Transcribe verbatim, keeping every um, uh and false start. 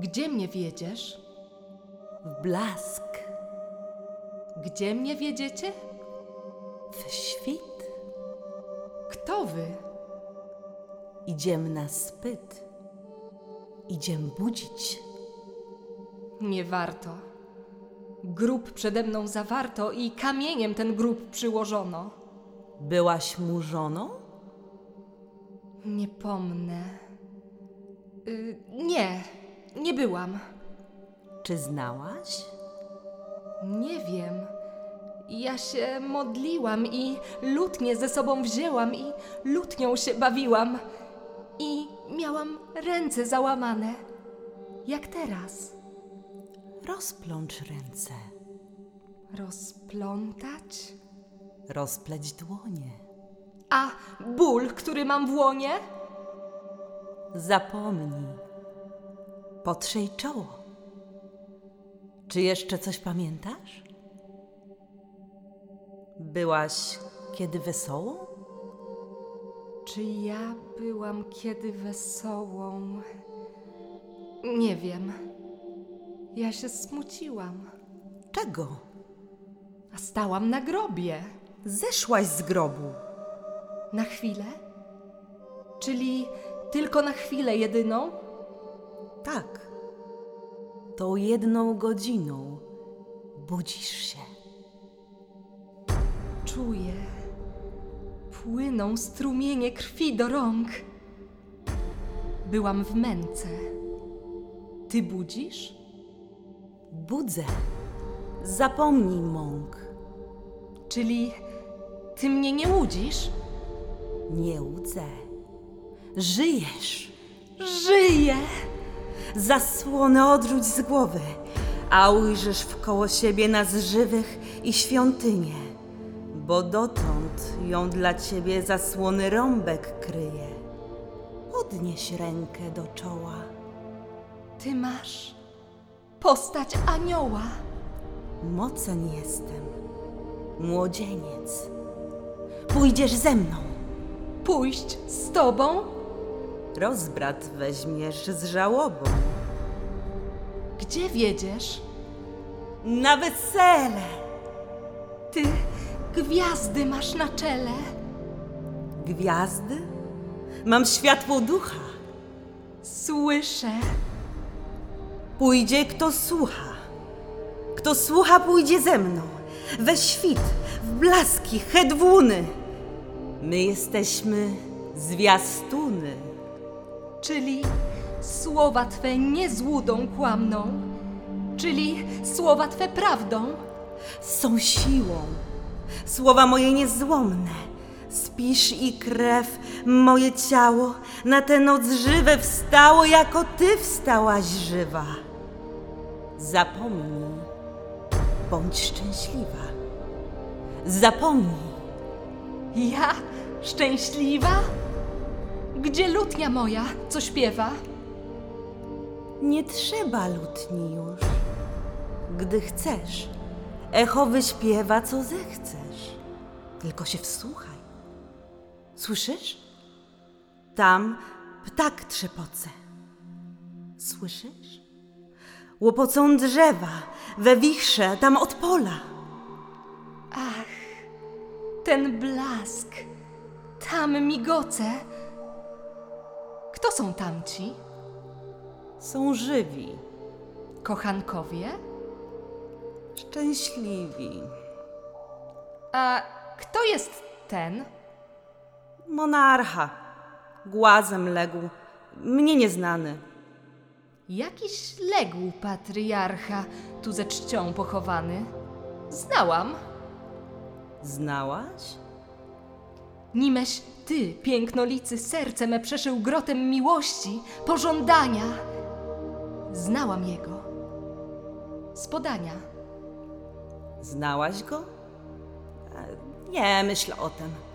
Gdzie mnie wiedziesz? W blask, Gdzie mnie wiedziecie? w świt. Kto wy? Idziem na spyt. Idziem budzić. Nie warto. Grób przede mną zawarto i kamieniem ten grób przyłożono. Byłaś mu żoną? Nie pomnę. Y, nie, nie byłam. Czy znałaś? Nie wiem. Ja się modliłam i lutnię ze sobą wzięłam i lutnią się bawiłam. I miałam ręce załamane, jak teraz. Rozplącz ręce. Rozplątać? Rozpleć dłonie. A ból, który mam w łonie? Zapomnij. Potrzyj czoło. Czy jeszcze coś pamiętasz? Byłaś kiedy wesołą? Czy ja byłam kiedy wesołą? Nie wiem. Ja się smuciłam. Czego? A stałam na grobie. Zeszłaś z grobu. Na chwilę? Czyli tylko na chwilę jedyną? Tak. Tą jedną godziną budzisz się. Czuję. Płyną strumienie krwi do rąk. Byłam w męce. Ty budzisz? Budzę. Zapomnij mąk. Czyli ty mnie nie łudzisz? Nie łudzę. Żyjesz. Żyję! Zasłonę odrzuć z głowy, a ujrzysz wkoło siebie nas żywych i świątynię, bo dotąd ją dla ciebie zasłony rąbek kryje. Podnieś rękę do czoła. Ty masz postać anioła. Mocen jestem, młodzieniec. Pójdziesz ze mną. Pójść z tobą? Rozbrat weźmiesz z żałobą. Gdzie wiedziesz? Na wesele. Ty gwiazdy masz na czele. Gwiazdy? Mam światło ducha. Słyszę. Pójdzie kto słucha. Kto słucha, pójdzie ze mną. We świt, w blaski, hedwuny. My jesteśmy zwiastuny. Czyli słowa Twe nie złudą kłamną. Czyli słowa Twe prawdą. Są siłą. Słowa moje niezłomne. Spisz i krew, moje ciało na tę noc żywe wstało, jako ty wstałaś żywa. Zapomnij, bądź szczęśliwa. Zapomnij. Ja szczęśliwa? Gdzie lutnia moja, co śpiewa? Nie trzeba lutni już. Gdy chcesz, echo wyśpiewa, co zechcesz. Tylko się wsłuchaj. Słyszysz? Tam ptak trzepoce. Słyszysz? Łopocą drzewa, we wichrze, tam od pola. Ach, ten blask, tam migoce. Kto są tamci? Są żywi, Kochankowie? szczęśliwi. A kto jest ten? Monarcha, głazem legł, mnie nieznany. Jakiś legł patriarcha, tu ze czcią pochowany. Znałam. Znałaś? Nimeś ty, pięknolicy, serce me przeszył grotem miłości, pożądania. Znałam jego. Z podania. Znałaś go? E, Nie myśl o tym.